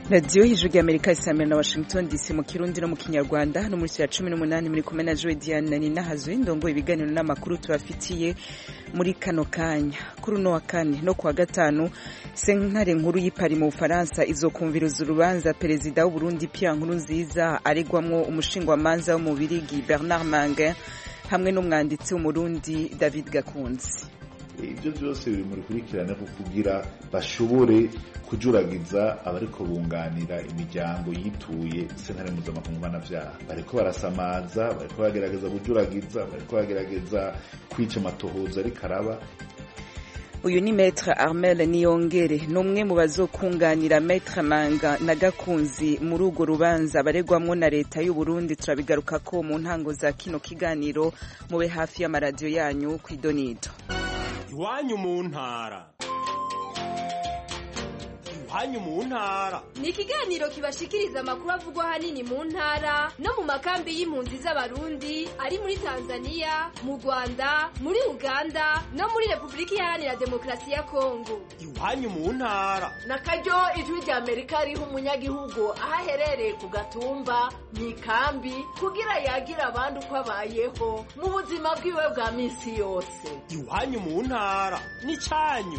radiyo hejuru y'amerika isamira na washington dc mu kirundi no mu kinyarwanda no muri ya 18 muri kumwe na Joy Diane ni nahazwe indongo ibiganiro n'amakuru tubafitiye muri kano kanya kuri no wa kane no kwa gatanu sentare nkuru y'ipari mu Bufaransa izokumviruza urubanza perezida w'u Burundi Pierre Nkurunziza aregwamwo umushingwamanza wo mu Birigi Bernard Manguin hamwe n'umwanditsi w'umurundi David Gakunzi. Ibyo byose biri muri kurikirana kugira bashobore kujuragiza abariko bunganira imiryango yituye sentare mpuzamakungu mpanavyaha. Bariko barasamaza, bariko bagerageza kujuragiza, bariko bagerageza kwica amatohoza ari karaba. Uyu ni Maître Armel Niyongere numwe mu bazokunganira Maître Manga na Gakunzi muri ugo rubanza baregwamwo na leta y'u Burundi. Turabigaruka ko mu ntango za kino kiganiro mube hafi y'amaradiyo yanyu kw'idonido. Iwanyu mu ntara. Iwanyu mu ntara ni ikiganiro kibashikiriza amakuru avugwa hanini mu ntara no mu makambi y'impunzi z'abarundi ari muri Tanzania, mu Rwanda, muri Uganda no muri Republika Iharanira Demokarasi ya Kongo. Iwanyu mu ntara na karyo ijwi rya Amerika riha umunyagihugu ahaherereye ku gatumba mu ikambi kugira yagira abandi uko abayeho mu buzima bwiwe bwa minsi yose. Iwanyu mu ntara ni canyu.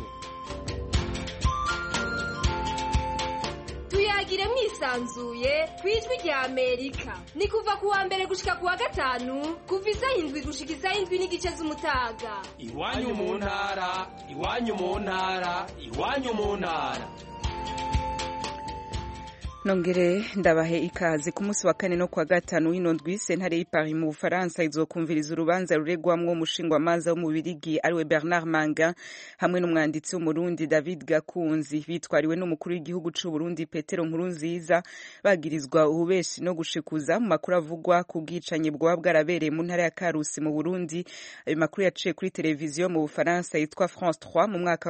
Tuyagire mwisanzuye kwijwi rya Amerika. Ni kuva kuwa mbere gushika kuwa gatanu kuva isaha 7 gushika isaha 7 n'igice z'umutaga. Iwanyu mu ntara, iwanyu mu ntara, iwanyu mu ntara. Nongere ndabahe ikaze ku munsi wa kane no kwa gatanu w'inondwi sentare y'Ipari mu Bufaransa izokumviriza urubanza ruregwamwo umushingwamanza wo mu Birigi ariwe Bernard Manguin hamwe n'umwanditsi w'umurundi David Gakunzi bitwariwe n'umukuru w'igihugu c'u Burundi Petero Nkurunziza bagirizwa ububeshi no gushikuza mu makuru avugwa ku bwicanye bwa bwarabereye mu ntara ya Karusi mu Burundi. Ayo makuru yaciye kuri televiziyo mu Bufaransa yitwa France 3 mu mwaka wa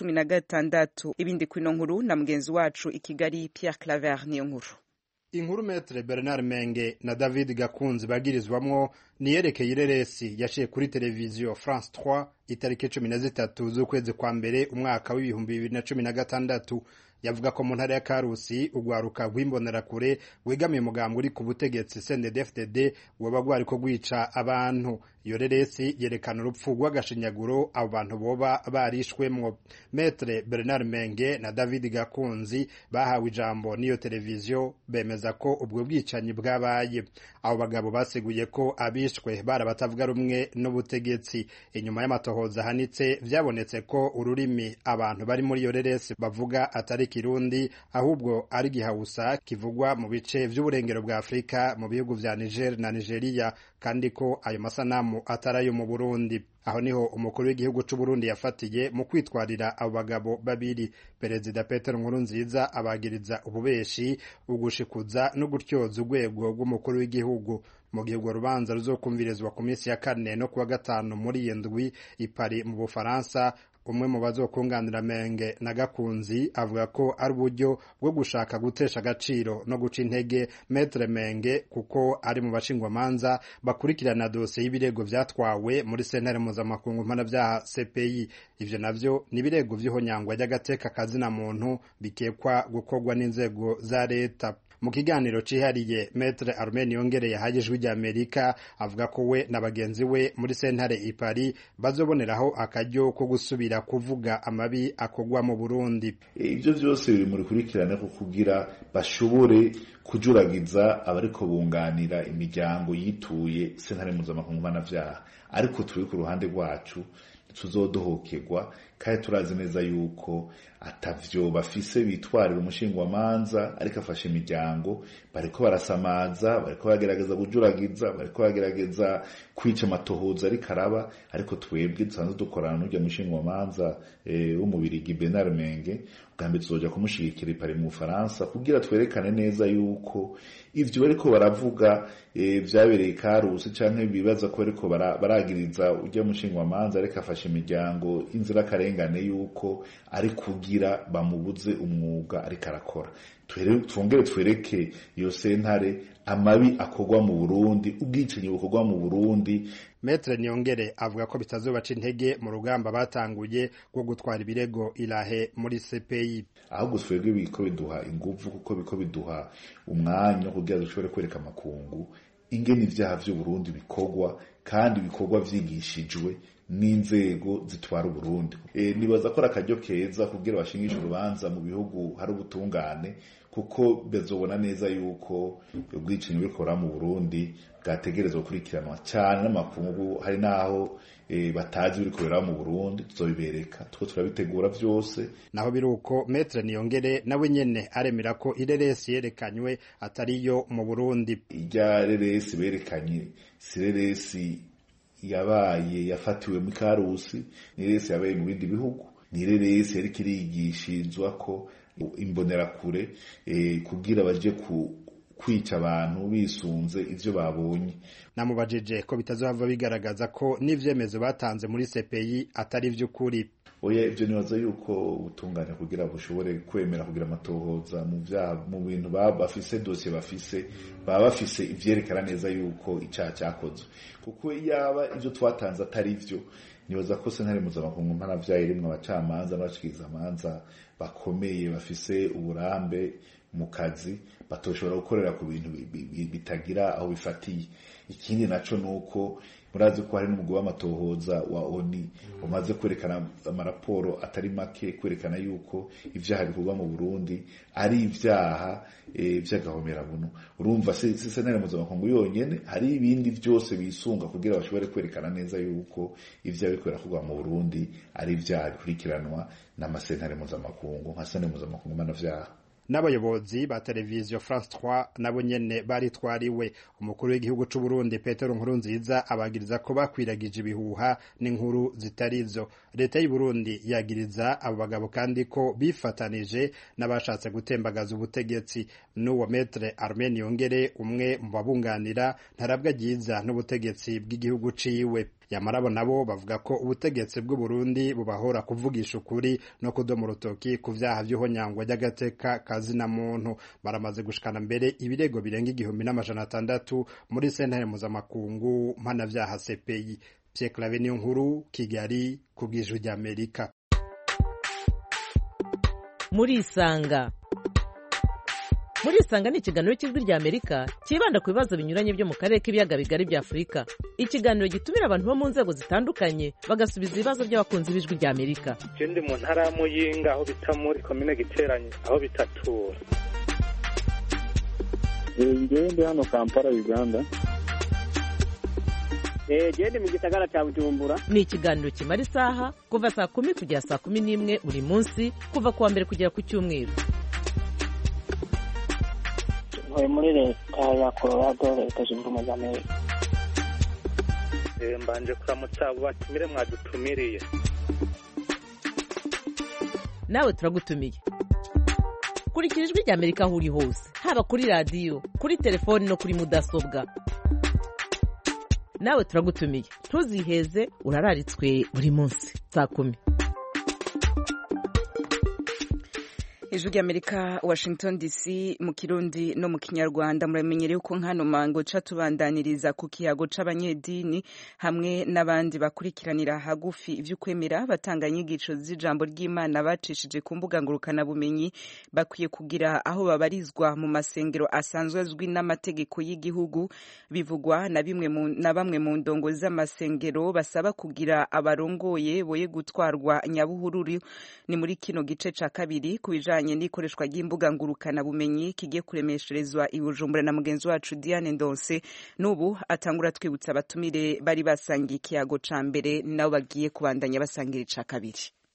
2016. Ibindi kwino nkuru na mugenzi wacu i Kigali Pierre Claver niyo nkuru. Inkuru Maître Bernard Manguin na David Gakunzi bagirizwamwo niyerekeye ireresi yaciye kuri televiziyo France 3 itariki 13 z'ukwezi kwa mbere umwaka wa 2016. Yavuga ko mu ntara ya Karusi ugwaruka rw'imbonerakure wegamiye umugambwe uri ku butegetsi CNDD-FDD wabagwari ko gwica abantu. Iyo reresi yerekana urupfu rw'agashinyaguro abo bantu boba barishwemwo. Maître Bernard Manguin na David Gakunzi bahawe ijambo n'iyo televiziyo bemeza ko ubwo bwicanyi bwabaye. Abo bagabo baseguye ko abishwe barabatavuga rumwe n'ubutegetsi. Inyuma y'amatohoza hanitse vyabonetse ko ururimi abantu bari muri iyo reresi bavuga atari Kirundi ahubwo ari Gihausa kivugwa mu bice vy'uburengero bwa Afrika mu bihugu vya Niger na Nigeria, kandi ko ayo masanamu atarayo mu Burundi. Aho niho umukuru w'igihugu c'u Burundi yafatiye mu kwitwarira abo bagabo babiri. Perezida Petero Nkurunziza abagiriza ububeshi, ugushikuza no gutyoza urwego rw'umukuru w'igihugu. Mu gihe urwo rubanza ruzokumvirizwa ku minsi ya kane no kuwa gatanu muri iyo ndwi Ipari mu Bufaransa, umwe mu bazokunganira Manguin na Gakunzi avuga ko ari uburyo bwo gushaka gutesha agaciro no guca intege Maître Manguin kuko ari mu bashingwamanza bakurikirana dosiye y'ibirego vyatwawe muri sentare mpuzamakungu mpanavyaha CPI. Ivyo navyo ni ibirego vy'ihonyangwa ry'agateka kazina muntu bikekwa gukorwa n'inzego za leta. Mu kiganiro cihariye Maître Armel Niyongere yahaye ijwi rya Amerika avuga ko we na bagenzi we muri sentare Ipari bazoboneraho akaryo ko gusubira kuvuga amabi akogwa mu Burundi. Ibyo byose biri muri kurikirana kugira bashobore kujuragiza abariko bunganira imiryango yituye sentare mpuzamakungu mpanavyaha. Ariko turi ku ruhande rwacu tuzodohokerwa kandi turazi neza yuko atavyo bafise bitwarira umushingwamanza ariko afashe imiryango bariko barasamaza, bariko bagerageza kujuragiza, bariko bagerageza kwica amatohoza ari karaba. Ariko twebwe dusanzwe dukorana n'urya mushingwamanza wo mu Birigi Bernard Manguin, ugambe tuzoja kumushigikira Ipari mu Bufaransa kugira twerekane neza yuko ivyo bariko baravuga vyabereye Karusi canke bibaza ko bariko baragiriza urya mushingwamanza ariko afashe imiryango inzira kare akarengane yuko ari kugira bamubuze umwuga ariko arakora. Twongere twereke iyo sentare amabi akorwa mu Burundi, ubwicanyi bukorwa mu Burundi. Maître Niyongere avuga ko bitazobaca intege mu rugamba batanguye rwo gutwara ibirego irahe muri CPI. Ahubwo twebwe biko biduha inguvu, kuko biko biduha umwanya kugira dushobore kwereka amakungu ingene ivyaha vy'u Burundi bikorwa, kandi bikorwa vyigishijwe n'inzego zitwara Burundi. Nibaza ko akaryo keza kugira bashingishe urubanza mu bihugu hari ubutungane, kuko bezobona neza yuko ubwicanyi bikora mu Burundi bwategerezwa gukurikiranwa cyane n'amakungu. Hari naho batazi bikorera mu Burundi, tuzobibereka, two turabitegura vyose. Naho biruko Maître Niyongere nawe nyene aremera ko ireresi yerekanywe atariyo mu Burundi. Irya reresi berekanye sireresi yabaye yafatiwe mu Karusi, ni reresi yabaye mu bindi bihugu, ni reresi yari kirigishizwa ko imbonerakure kugira baje kwica abantu bisunze ivyo babonye. Namubajije ko bitazova bigaragaza ko n'ivyemezo batanze muri CPI atari vy'ukuri. Oya, ivyo nibaza yuko ubutungane kugira bushobore kwemera kugira amatohoza mu bintu bafise dossier baba bafise ivyerekana neza yuko icaha cyakozwe, kuko yaba ivyo twatanze atari vyo, nibaza ko sentare mpuzamakungu mpanavyaha irimwo abacamanza n'abashikiriza amanza bakomeye bafise uburambe mu kazi, batoshobora gukorera ku bintu bitagira aho bifatiye. Ikindi naco nuko murazi ko hari n'umugwi w'amatohoza wa ONU umaze kwerekana amaraporo atari make kwerekana yuko ivyaha bikorwa mu Burundi ari ivyaha vy'agahomerabunu. Urumva sentare mpuzamakungu yonyene, hari ibindi vyose bisunga kugira bashobore kwerekana neza yuko ivyaha bikorera kugwa mu Burundi ari ivyaha bikurikiranwa n'amasentare mpuzamakungu nka sentare mpuzamakungu mpanavyaha. N'abayobozi ba televiziyo France 3 nabo nyene baritwariwe. Umukuru w'igihugu c'u Burundi Petero Nkurunziza abagiriza ko bakwiragije ibihuha n'inkuru zitarizo. Leta y'u Burundi yagiriza abo bagabo kandi ko bifatanije n'abashatse gutembagaza ubutegetsi. N'uwo Maître Armel Niyongere, umwe mu babunganira, ntarabwa ryiza n'ubutegetsi bw'igihugu ciwe. Yamarabo nabo bavuga ko ubutegetsi bw'u Burundi bubahora kuvugisha ukuri no kudoma urutoki ku vyaha vy'ihonyangwa ry'agateka kazina muntu. Baramaze gushikana mbere ibirego birenga 1600 muri sentare mpuzamakungu mpanavyaha CPI. Pierre Claver Niyonkuru, Kigali, kubw'Ijwi ry'Amerika. Muri Isanga ni ikiganiro cy'Ijwi ry'Amerika kibanda ku bibazo binyuranye byo mu karere k'ibiyaga bigari bya Afurika. Ikiganiro gitumira abantu bo mu nzego zitandukanye bagasubiza ibibazo by'abakunzi b'Ijwi ry'Amerika. Ndi mu ntara ya Muyinga, aho bita muri komine Giteranyi, aho bitatura. Ndi hano Kampala, Uganda. Ndi mu gisagara cya Bujumbura. Ni ikiganiro kimara isaha kuva saa 10 kugera saa 11 buri munsi, kuva kuwa mbere kugera ku Cyumweru. Muri leta ya Colorado, leta zunze ubumwe za Amerika. Mbanje kuramutsa abo batumire mwadutumiriye. Nawe turagutumiye. Kurikira Ijwi ry'Amerika aho uri hose, haba kuri radio, kuri telefone no kuri mudasobwa. Nawe turagutumiye, ntuziheze, urararitswe buri munsi saa 10. Ijwi ry'Amerika, Washington DC, mu Kirundi no mu Kinyarwanda. Muramenyereye uko nkano mango ca tubandaniriza ku kiyago c'abanyedini hamwe n'abandi bakurikiranira hagufi ivy'ukwemera, batanga inyigisho z'ijambo ry'Imana bacishije ku mbuga ngurukana bumenyi. Bakwiye kugira aho babarizwa mu masengero asanzwe azwi n'amategeko y'igihugu. Bivugwa na bamwe mu ndongo z'amasengero basaba kugira abarongoye boye gutwarwa nyabuhururu. Ni muri kino gice ca kabiri kubijanye n'ikoreshwa ry'imbuga ngurukana bumenyi kigiye kuremesherezwa i Bujumbura na mugenzi wacu Diane Ndonse. N'ubu atangura twibutsa abatumire bari basangiye ikiyago ca mbere nabo bagiye kubandanya basangira ica kabiri.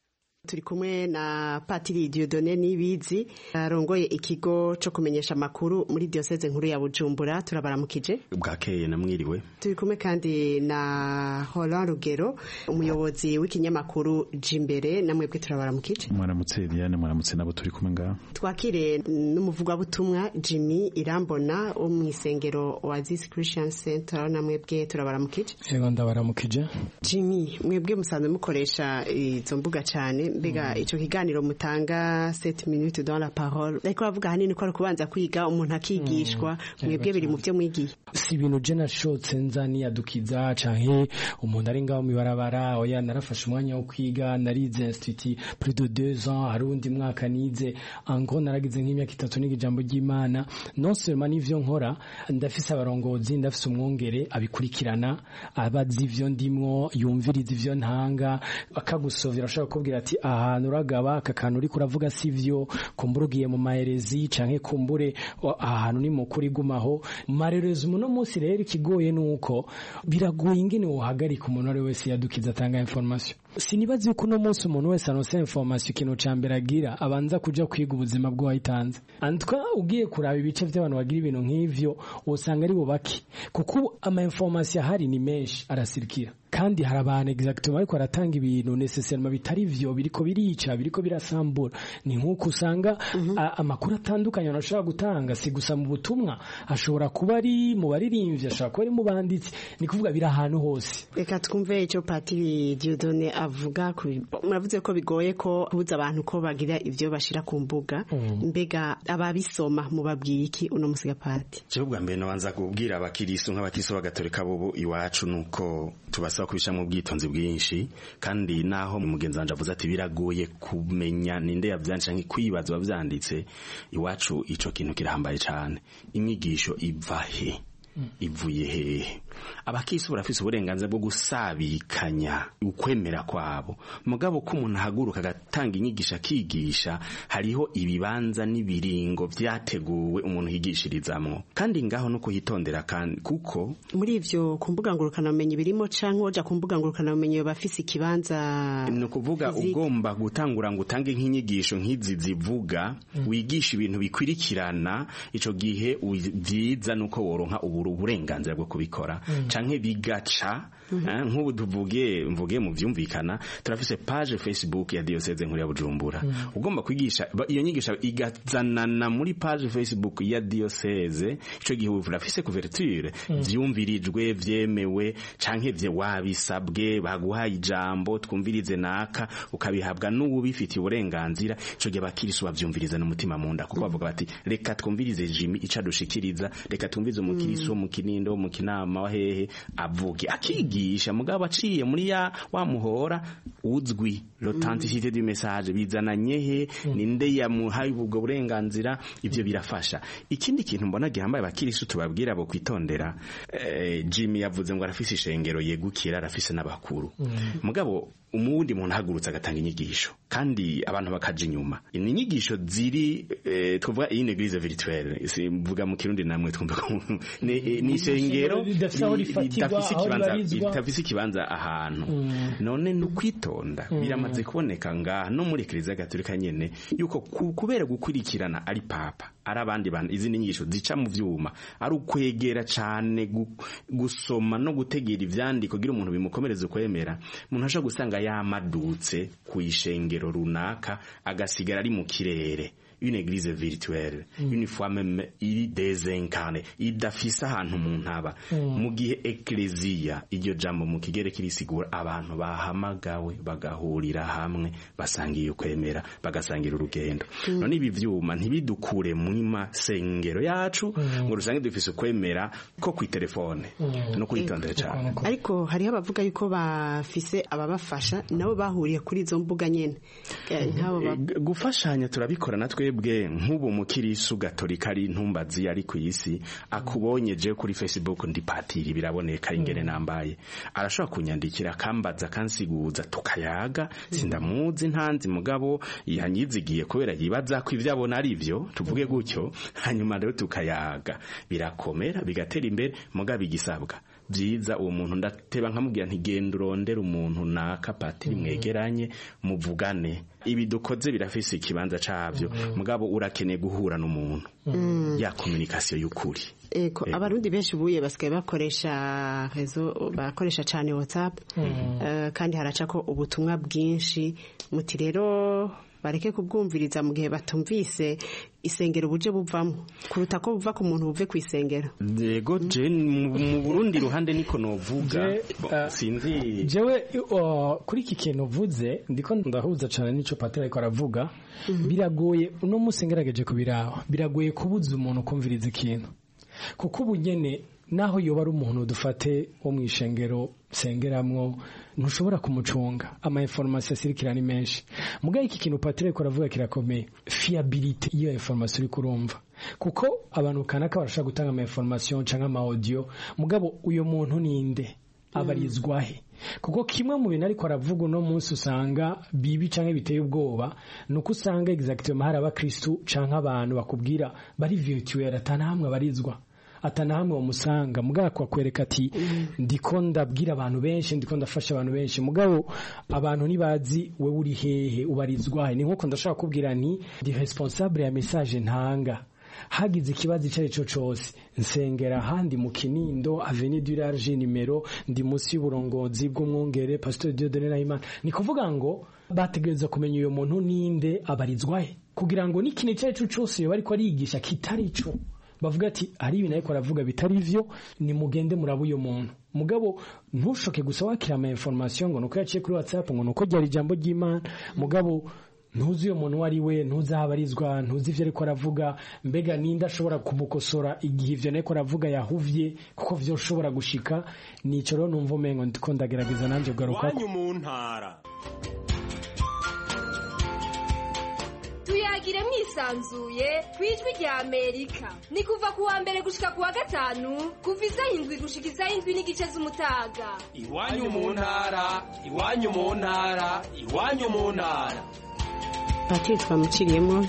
turi kumwe na Patiri Dieudonné Nibizi arongoye ikigo cyo kumenyesha amakuru muri diocese nkuru ya Bujumbura. Turabaramukije. Bwakeye namwiriwe. Turi kumwe kandi na Roland Rugero, umuyobozi w'ikinyamakuru Jimbere. Namwe bwe turabaramukije. Mwaramutse Diane, mwaramutse nabo turi kumwe ngaha. Twakire n'umuvugabutumwa Jimmy Irambona wo mu isengero Oasis Christian Center. Namwe bwe turabaramukije. Yego ndabaramukije. Jimmy, mwebwe musanzwe mukoresha izo mbuga cyane, mbega ico kiganiro mutanga 7 minutes dans la parole, ariko bavuga hanini ko ari kubanza kwiga umuntu akigishwa. Mwebwe biri mu byo mwigiye? Si ibintu je nashotse nzani yadukiza canke umuntu ari ngaho mibarabara. Oya, narafashe umwanya wo kwiga, narize institut plus de 2 ans, harundi mwaka nize ango, naragize nk'imyaka 3 n'ijambo ry'Imana. Non seulement nivyo nkora, ndafise abarongozi, ndafise umwongere abikurikirana, abazi ivyo ndimwo, yumviriza ivyo ntanga, akagusovera ashaka kubwira ati ahantu uragaba aka kantu uri kuravuga sivyo, kumbura ugiye mu maherezi canke kumbure ahantu ni mukuri gumaho. Marerezi muno munsi rero ikigoye nuko biragoye ingene wohagarika umuntu ari wese yadukiza atanga information. Sinibazi yuko uno munsi umuntu wese anose information ikintu cambere agira abanza kuja kwiga ubuzima bwo wayitanze. Antwa ugiye kuraba ibice by'abantu bagira ibintu nk'ivyo usanga ari bo baki, kuko ama information ahari ni menshi arasirikira, kandi hari abantu exactement ariko aratanga ibintu necessairement bitari vyo, biriko birica, biriko birasambura. Ni nkuko usanga amakuru atandukanye anashobora gutanga, si gusa mu butumwa, ashobora kuba ari mu baririmbyi, ashobora kuba ari mu banditsi, ni kuvuga biri ahantu hose. Reka twumve icyo Patiri Dieudonné avuga. Muravuze ko bigoye ko kubuza abantu ko bagira ivyo bashira ku mbuga, mbega ababisoma mubabwiye iki uno musiga Pati? Cyo bwa mbere nabanza kubwira abakiristo nk'abakristo bagatolika bobo iwacu nuko tubasaba kubisha mu bwitonzi bwinshi, kandi naho mugenzi wanje avuze ati biragoye kumenya ninde yavyanditse nk'ikwibaza bavyanditse, iwacu ico kintu kirahambaye cyane. Inyigisho ivahe ivuye hehe? Abakristo barafise uburenganzira bwo gusabikanya ukwemera kwabo, mugabo ko umuntu ahaguruka agatanga inyigisho akigisha, hariho ibibanza n'ibiringo vyateguwe umuntu yigishirizamwo, kandi ngaho no kuhitondera, kandi kuko muri ivyo ku mbuga ngurukana bumenyi birimo canke woja ku mbuga ngurukana bumenyi bafise ikibanza. No kuvuga ugomba gutangura ngo utange nk'inyigisho nk'izi zivuga wigisha ibintu bikwirikirana, ico gihe vyiza nuko woronka uburenganzira bwo kubikora canke bigaca. Nk'ubu mvuge mu vyumvikana, turafise page Facebook ya diocese nkuru ya Bujumbura. Ugomba kwigisha iyo nyigisha igazanana muri page Facebook ya diocese, ico gihe urafise couverture, vyumvirijwe, vyemewe, canke vye wabisabwe, baguhaye ijambo twumvirize naka, ukabihabwa n'ubu bifitiye uburenganzira. Ico gihe abakirisu bavyumviriza n'umutima munda, kuko bavuga bati reka twumvirize Jimmy ica dushikiriza, reka twumvirize umukirisu mu Kinindo, mu Kinama, wa hehe avuge akigisha, mugabo aciye muri wa muhora uzwi l'authenticité du message, bizananye he, ninde yamuhaye ubwo burenganzira. Ivyo birafasha. Ikindi kintu mbona gihambaye abakirisu tubabwira abo kwitondera, Jimmy yavuze ngo arafise ishengero yegukira, arafise n'abakuru, mugabo umundi muntu ahagurutse agatanga inyigisho kandi abantu bakaja inyuma. Ni inyigisho ziri tuvuga iyi église virtuelle, mvuga mu Kirundi namwe twumva ko ni ishengero litafise ikibanza ahantu. None nukwitonda biramaze kuboneka ngaha no muri Eklezia Gatolika nyene yuko kubera gukurikirana ari papa ari abandi bantu, izindi nyigisho zica mu vyuma, ari ukwegera cane gusoma no gutegera ivyandiko kugira umuntu bimukomereze kwemera. Umuntu ashaka gusanga yamadutse ku ishengero runaka agasigara ari mu kirere, une église virtuelle, une fois même il désincarné, idafise ahantu umuntu aba. Mu gihe Eklezia iryo jambo mu kigere kirisigura abantu bahamagawe bagahurira hamwe, basangiye kwemera, bagasangira urugendo. None ibi vyuma ntibidukure mu masengero yacu ngo rusange dufise kwemera ko ku telefone no kwitondera cyane. Ariko hariho abavuga yuko bafise ababafasha nabo bahuriye kuri izo mbuga nyene. Gufashanya turabikora natwe bwe, nk'ubu mukirisu gatolika ari ntumbazi ari ku isi, akubonye je kuri Facebook ndi Patiri biraboneka ingene nambaye, arashobora kunyandikira akambaza kansiguza tukayaga, sindamuzi ntanzi mugabo yanyizigiye kubera yibaza ko ivyo abona ari byo, tuvuge gutyo, hanyuma rero tukayaga, birakomera bigatera imbere. Mugabo igisabwa byiza uwo muntu ndateba nkamubwira nti genda urondera umuntu naka patiri mwegeranye muvugane ibi dukoze birafise ikibanza cavyo mugabo urakeneye guhura n'umuntu ya communication y'ukuri. Eko abarundi benshi buye basigaye bakoresha bakoresha cyane WhatsApp kandi haraca ko ubutumwa bwinshi muti rero bareke kubwumviriza mu gihe batumvise isengero buje buvamo kuruta ko buva ku muntu buve ku isengero. Yego je mu Burundi ruhande niko novuga sinzi jewe kuri iki kintu uvuze ndiko ndahuza cyane nico patera ariko aravuga biragoye uno musengerageje kubiraho biragoye kubuza umuntu kumviriza ikintu kuko ubugene naho yoba ari umuntu dufate wo mu ishengero sengeramwo ntushobora kumucunga ama information asirikira ni menshi mugaye iki kintu patire ko ravuga kirakomeye fiability iyo information uri kurumva kuko abantu kanaka barashaka gutanga ama information cyangwa ama audio mugabo uyo muntu ninde abarizwahe kuko kimwe mu bintu ariko aravuga no munsi usanga bibi canke biteye ubwoba nuko usanga exactement hari abakristo canke abantu bakubwira bari virtuel atanahamwe barizwa atanahamwe umusanga mugabo kwakwereka ati ndiko ndabwira abantu benshi ndiko ndafasha abantu benshi mugabo abantu nibazi we uri hehe ubarizwa ni nkuko ndashaka kubwira nti ndi responsable ya message ntanga hagize ikibazo icari cyo cyose nsengera handi mu Kinindo Avenue du Large numero ndi musi y'uburongozi bw'umwongere Pastor Dieudonné Nahimana ni kuvuga ngo bategereza kumenya uyo muntu ninde abarizwahe kugira ngo n'ikintu icari cyo cyose yo bariko arigisha kitari cyo bavuga ati ari ibintu ariko aravuga bitari byo ni mugende murabo uyo muntu mugabo ntushoke gusa wakira ama information ngo nuko yaciye kuri WhatsApp ngo nuko ryari ijambo ry'Imana mugabo ntuzi uyo muntu wari we ntuzahabarizwa ntuzi ivyo ariko aravuga mbega ninda ashobora kumukosora igihe ivyo ariko aravuga yahuvye kuko vyo ushobora gushika nico rero numva umengo ndiko ndagerageza nanje kugaruka wanyu mu ntara tuyagire mwisanzuye kwijwi rya Amerika ni kuva kuwa mbere gushika kuwa gatanu kuva izahindwi gushika izahindwi n'igice z'umutaga iwanyu mu ntara iwanyu mu ntara iwanyu mu ntara Patiri twamuciriyemo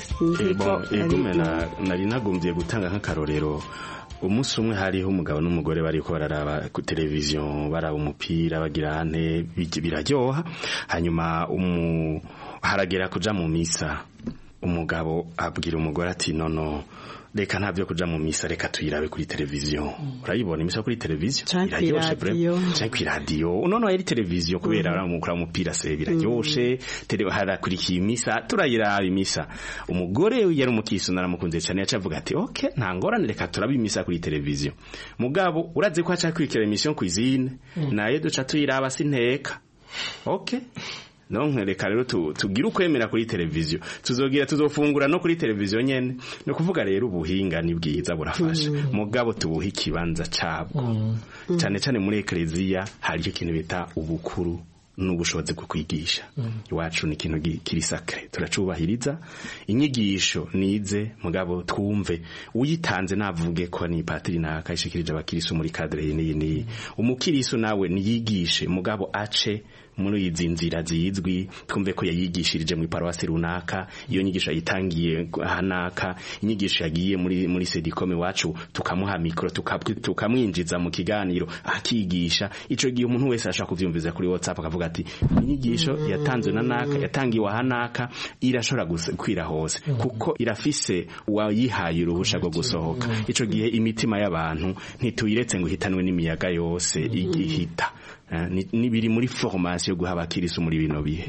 nari nagombye gutanga nk'akarorero umunsi umwe hariho umugabo n'umugore bariko bararaba ku televiziyo baraba umupira bagira ane biraryoha hanyuma haragera kuja mu misa umugabo abwira umugore ati nono reka ntavyo kuja mu misa reka tuyirabe kuri televiziyo urayibona imisa kuri televiziyo iraryoshe cyangwa kuri radio nono yari televiziyo kubera aramukura umupira se biraryoshe harakurikiye imisa turayiraba imisa umugore yari umukiso naramukunze cyane yacavuga ati okay nta ngorane reka turabe imisa kuri televiziyo mugabo uraze ko aca kwikira emission kwizine naye duca tuyiraba sinteka okay nonke reka rero tugira ukwemera kuri televiziyo tuzofungura no kuri televiziyo nyene no kuvuga rero ubuhinga ni bwiza burafasha mugabo tubuha ikibanza cabwo cyane cyane muri eklezia hari ikintu bita ubukuru n'ubushobozi bwo kwigisha iwacu ni ikintu kiri sacre turacubahiriza inyigisho nize mugabo twumve uyitanze navuge ko ni patiri na kayishikirije abakirisu muri cadre ni umukirisu nawe niyigishe mugabo ace muri izi nzira zizwi twumve ko yayigishirije mu paruwasi runaka iyo nyigisho yitangiye hanaka inyigisho yagiye muri sedikome wacu tukamuha mikro tukamwinjiza mu kiganiro akigisha ico gihe umuntu wese ashaka kuvyumviza kuri WhatsApp akavuga ati inyigisho yatanzwe na naka yatangiwe hanaka irashobora gukwira hose kuko irafise wayihaye uruhusha rwo gusohoka ico gihe imitima y'abantu ntituyiretse ngo hitanwe n'imiyaga yose igihita nibiri muri formation yo guhaba kirisu muri bino bihe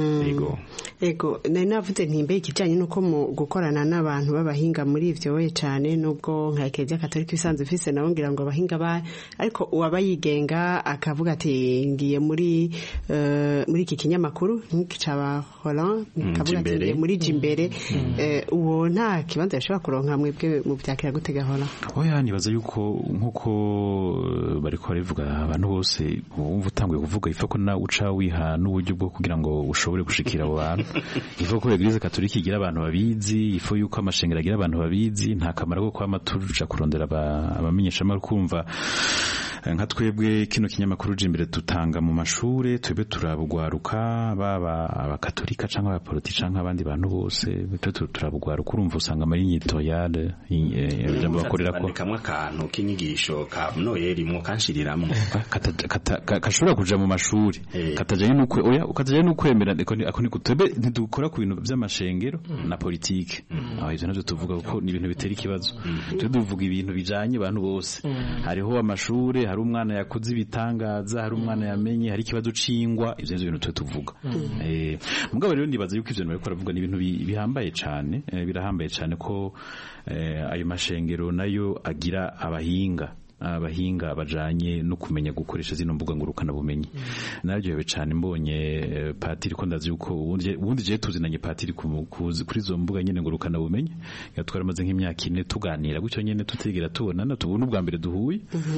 ego nari navuze ntimbe ikijanye nuko mu gukorana n'abantu babahinga muri ivyo we cyane nubwo nka Eklezia Katolika isanzwe ifise nawo ngira ngo abahinga ba ariko uwaba yigenga akavuga ati ngiye muri iki kinyamakuru nk'icaba Holland kavuga ati muri Jimbere uwo nta kibanza yashobora kuronka mwebwe mu byakira gutega Holland oya nibaza yuko nkuko bariko barivuga abantu bose wumva utanguye kuvuga ifa ko na uca wiha n'uburyo bwo kugira ngo ushobore gushikira abo bantu ifa ko Eglise Katolika igira abantu babizi ifa yuko amashengero agira abantu babizi nta kamaro ko kwama turuca kurondera abamenyesha kumva nka twebwe kino kinyamakuru jimbere tutanga mu mashure twebwe turabugwaruka baba abakatolika canke abapolitiki canke abandi bantu bose turabugwaruka urumva usanga muri nyito yale jambo bakorera ko kamwe akantu kinyigisho ka noyeri mu kanshiriramwe kashobora kuja mu mashuri katajanye nuko oya ukataje nukwemera ako ni kutebe ntidukora ku bintu by'amashengero na politike aho ivyo navyo tuvuga ko ni ibintu bitera ikibazo tuvuga ibintu bijanye abantu bose hariho amashure hari umwana yakoze ibitangaza hari umwana yamenye hari ikibazo cingwa ivyo bintu tuvuga mugabo rero ndibaza yuko ivyo bariko baravuga ni ibintu bihambaye cyane birahambaye cyane ko ayo mashengero nayo agira abahinga bajanye no kumenya gukoresha zino mbuga ngurukana bumenyi naryohewe cyane mbonye patiri ko ndazi yuko ubundi je tuzinanye patiri kuri zo mbuga nyene ngurukana bumenyi yatwara maze nk'imyaka 4 tuganira gutyo nyene tutegera tubonana tubona ubwa mbere duhuye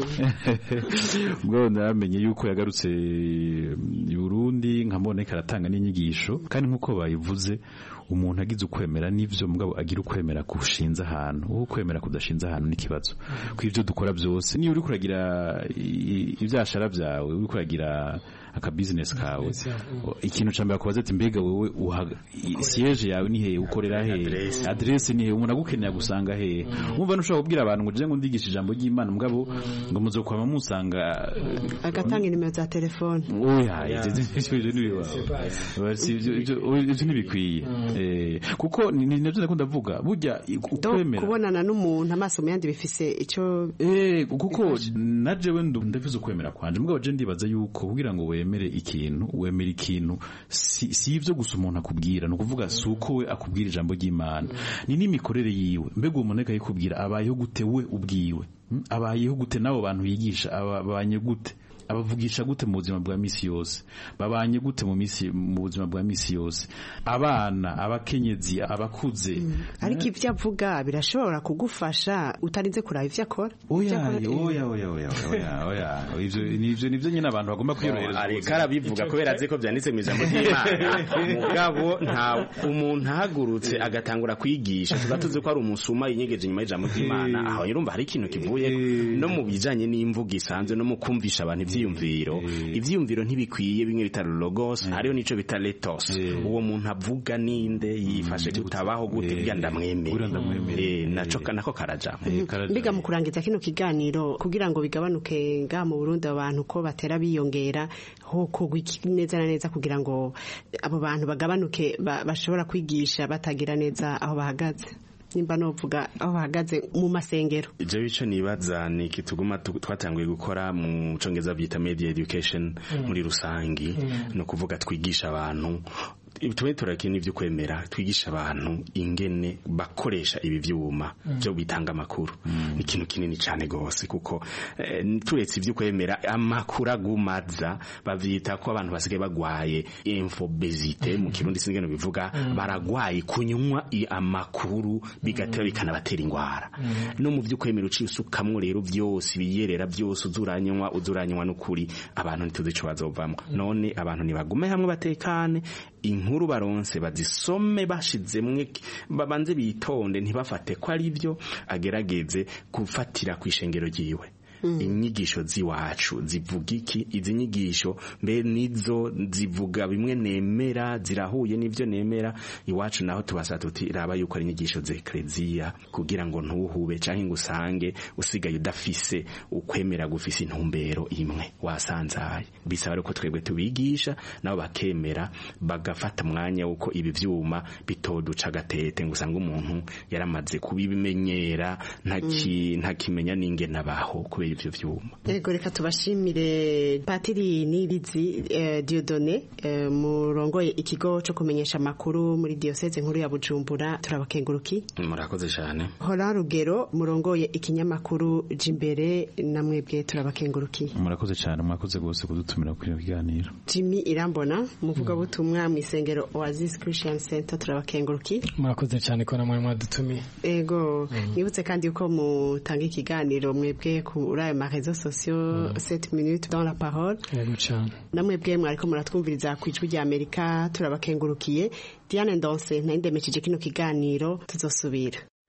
ubwo namenye yuko yagarutse i Burundi nkambone karatanga n'inyigisho kandi nkuko bayivuze umuntu agize ukwemera n'ivyo mugabo agira ukwemera kushinza ahantu ukwemera kudashinza ahantu n'ikibazo kw'ivyo dukora byose niyo uri kuragira ivyashara byawe uri kuragira aka business kawe ikintu cyambere kubaza ati mbega wewe siège yawe ni he ukorera he adresse ni he umuntu agukeneye gusanga he umva nushaka kubwira abantu ngo je ngo ndigisha ijambo ry'Imana mugabo ngo muzokwama musanga agatanga nimero za telefone oya ivyo ntibikwiye kuko ni navyo ndakunda kuvuga burya ukwemera kubonana n'umuntu amaso yandi bifise ico kuko najewe ndavize ukwemera kwanje mugabo je ndibaza yuko kugira ngo wemere ikintu si ivyo gusa umuntu akubwira no kuvuga suko we akubwira ijambo ry'Imana ni n'imikorere yiwe mbega umuntu akayikubwira abayeho gute we ubwiwe abayeho gute nabo bantu yigisha abanye gute abavugisha gute mu buzima bwa misi yose babanye gute mu buzima bwa misi yose abana abakenyezi abakuze ariko ivyo avuga birashobora kugufasha utarinze kuraba ivyo akora oya ivyo nivyo nyine abantu bagomba kwiyorohereza ariko arabivuga kubera azi ko byanditse mu ijambo ry'Imana mugabo nta umuntu ahagurutse agatangura kwigisha tugatuze ko ari umusuma yinyegeje nyuma y'ijambo ry'Imana aho urumva hari ikintu kivuye no mu bijanye n'imvugo isanzwe no mu kumvisha abantu ivyiyumviro ntibikwiye bimwe bitaro logos hariyo nico bita lethos uwo muntu avuga ninde yifashe gutabaho gute bya ndamwemere nako karaja mbiga mu kurangiza kino kiganiro kugira ngo bigabanuke nga mu Burundi abantu ko batera biyongera hoko neza na neza kugira ngo abo bantu bagabanuke bashobora kwigisha batagira neza aho bahagaze nimba novuga aho bahagaze mu masengero ivyo bico nibaza ni kituguma twatanguye gukora mu Congereza bita media education muri rusangi no kuvuga twigisha abantu turakina ivyo kwemera twigisha abantu ingene bakoresha ibi vyuma byo bitanga amakuru ni ikintu kinini cyane gose kuko turetse ivyo kwemera amakuru agumaza bavyita ko abantu basigaye bagwaye infobesite mu kirundi singene bivuga baragwaye kunywa amakuru bigatera bikanabatera ingwara no mu vyo kwemera uci usukamwe rero vyose biyerera byose uzuranywa n'ukuri abantu ntituzi ico bazovamwe none abantu nibagume hamwe batekane inkuru baronse bazisome bashizemwe babanze bitonde ntibafate ko ari byo agerageze gufatira kwishengero ryiwe inyigisho ziwacu zivuga iki izi nyigisho mbe nizo zivuga bimwe nemera zirahuye n'ivyo nemera iwacu naho tubasa tuti raba yuko ari inyigisho z'eklezia kugira ngo ntuhube canke ngusange usigaye udafise ukwemera gufise intumbero imwe wasanzaye bisaba ko twebwe tubigisha nabo bakemera bagafata mwanya uko ibi vyuma bitoduca gatete ngusanga umuntu yaramaze kubimenyera ntakimenya ninge nabaho kubera ivyo vyuma. Ego reka tubashimire Patiri Nibizi Dieudonné murongoye ikigo cyo kumenyesha makuru muri diocese nkuru ya Bujumbura turabakenguruki. Murakoze cyane. Hora Rugero murongoye ikinyamakuru Jimbere namwebwe turabakenguruki. Murakoze cyane mwakoze gose kudutumira kuri kiganiro. Jimmy Irambona muvuga butumwa mu isengero Oasis Christian Center turabakenguruki. Murakoze cyane ko namwe mwadutumiye. Ego nibutse kandi uko mutanga ikiganiro mwebwe kuri ayo ma réseaux sociaux 7 minutes dans la parole. Namwebwe mwariko muratwumviriza ku ijwi rya Amerika turabakengurukiye. Diane Ndonse nayindemesheje kino kiganiro tuzosubira.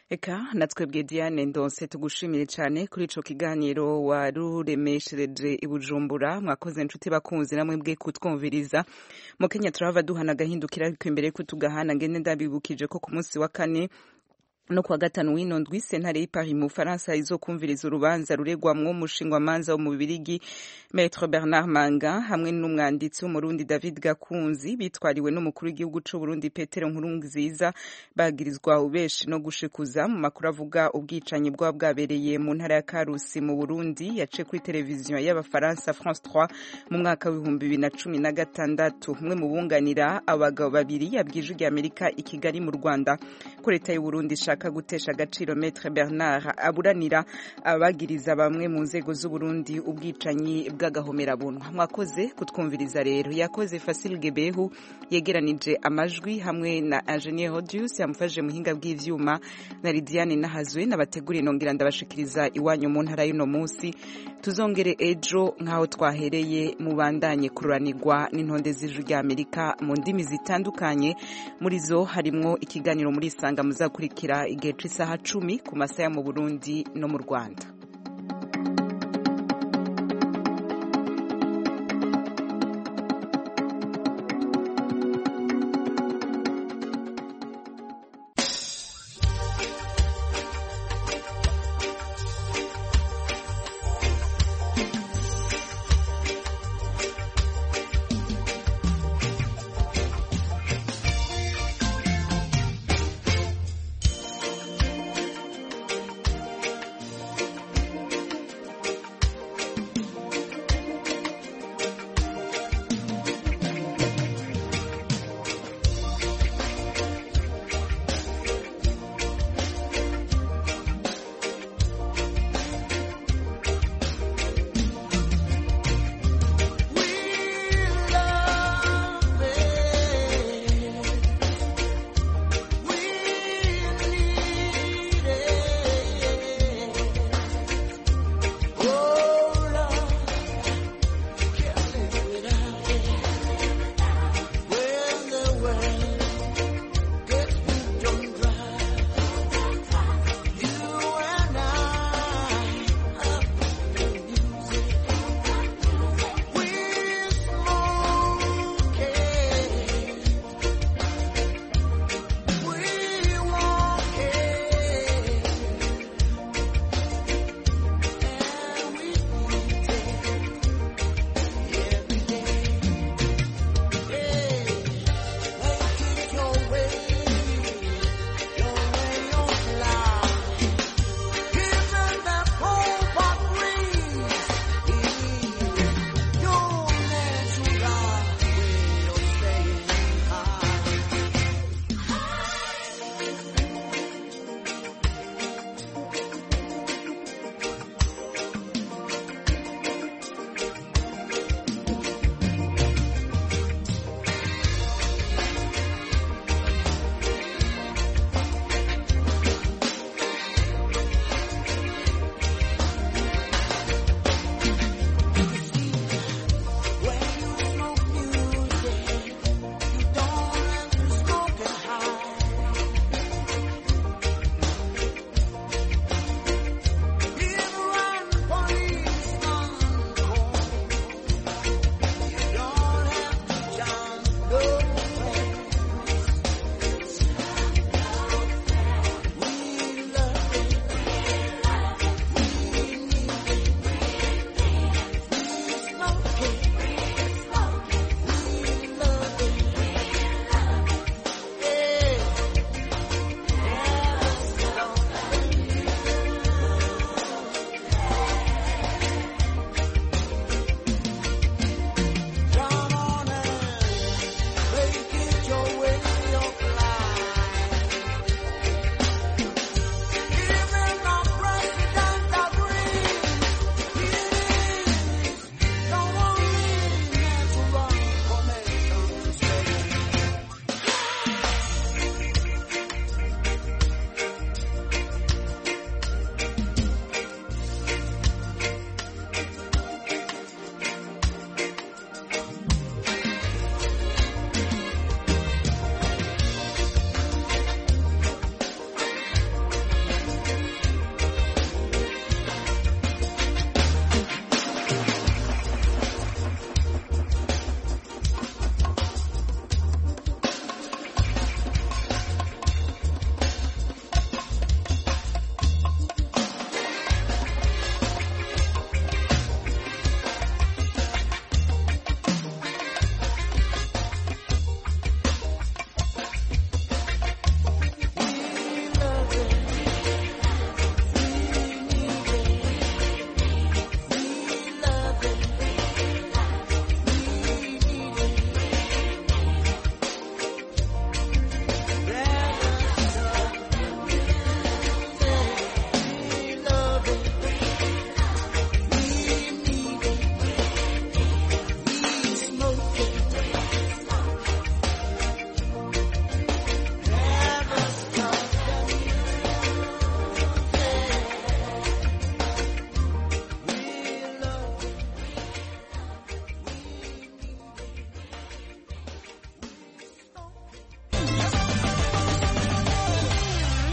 Eka natwebwe Diane Ndonse tugushimire cyane kuri ico kiganiro waruremeshereje i Bujumbura. Mwakoze inshuti bakunzi namwe bwe kutwumviriza. Mu Kenya turava duhana gahindukira ariko imbere ko tugahana ngene ndabibukije ko ku munsi wa kane no kwa gatanu w'ino ndwi sentare y'Paris mu Faransa izokumviriza urubanza ruregwamwo umushingwa manza wo mu Bibirigi Maître Bernard Manga hamwe n'umwanditsi w'umurundi David Gakunzi bitwariwe n'umukuru w'igihugu c'u Burundi Petero Nkurunziza bagirizwa ubeshi no gushikuza mu makuru avuga ubwicanyi bwabereye mu ntara ya Karusi mu Burundi yace kuri televiziyo y'Abafaransa France 3 mu mwaka wa 2016. Umwe mu bunganira abagabo babiri yabwije ry'Amerika i Kigali mu Rwanda ko leta y'u Burundi shaka gutesha agaciro Maître Bernard aburanira abagiriza bamwe mu nzego z'u Burundi ubwicanyi bw'agahomerabunwa. Mwakoze kutwumviriza rero. Yakoze Fasil Gebehu yegeranije amajwi hamwe na Engineer Rodius yamufashe muhinga bw'ivyuma na Lidiane Nahazwe n'abategura inongera ndabashikiriza iwanyu mu ntara y'uno munsi. Tuzongere ejo nkaho twahereye mubandanye kururanirwa n'intonde z'ijuru ry'Amerika mu ndimi zitandukanye, muri zo harimwo ikiganiro muri Sanga muzakurikira igihe c'isaha 10 ku masaha mu Burundi no mu Rwanda.